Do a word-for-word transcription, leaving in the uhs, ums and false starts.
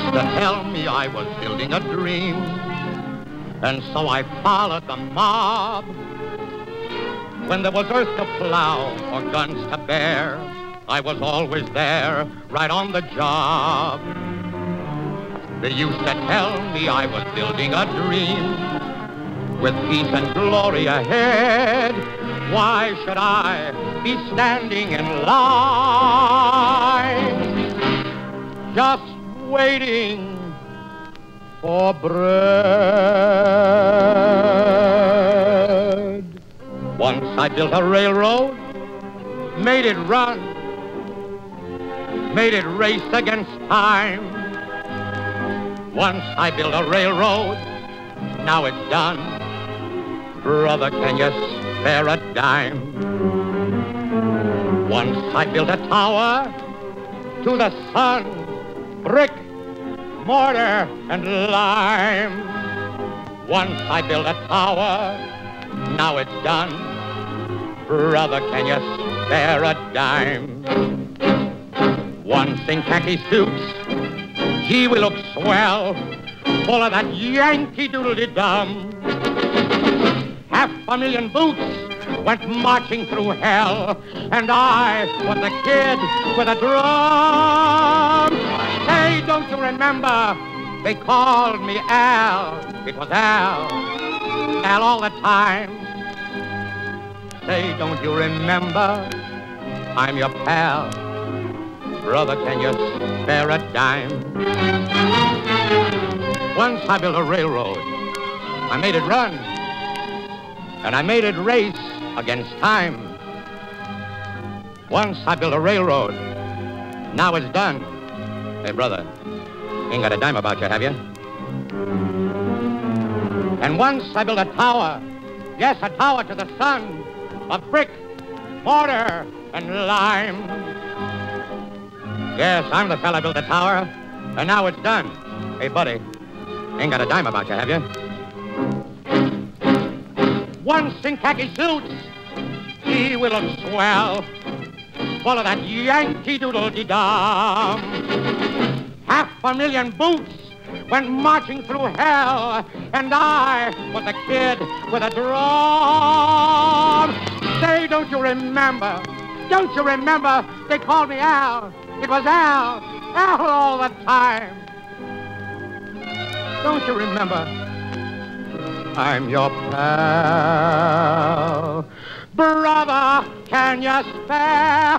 to tell me I was building a dream. And so I followed the mob. When there was earth to plow or guns to bear, I was always there, right on the job. They used to tell me I was building a dream with peace and glory ahead. Why should I be standing in line, just waiting for bread? Once I built a railroad, made it run, made it race against time. Once I built a railroad, now it's done. Brother, can you spare a dime? Once I built a tower to the sun, brick, mortar, and lime. Once I built a tower, now it's done. Brother, can you spare a dime? Once in khaki suits, gee, we look swell, full of that Yankee doodle-de-dum. Half a million boots went marching through hell, and I was a kid with a drum. Say, don't you remember, they called me Al. It was Al, Al all the time. Say, don't you remember, I'm your pal. Brother, can you spare a dime? Once I built a railroad. I made it run, and I made it race against time. Once I built a railroad. Now it's done. Hey, brother, ain't got a dime about you, have you? And once I built a tower. Yes, a tower to the sun, of brick, mortar, and lime. Yes, I'm the fella built the tower, and now it's done. Hey, buddy, ain't got a dime about you, have you? Once in khaki suits, he will look swell, full of that Yankee doodle-de-dum. Half a million boots went marching through hell, and I was a kid with a drum. Say, don't you remember? Don't you remember? They called me Al. It was Al, Al all the time. Don't you remember? I'm your pal. Brother, can you spare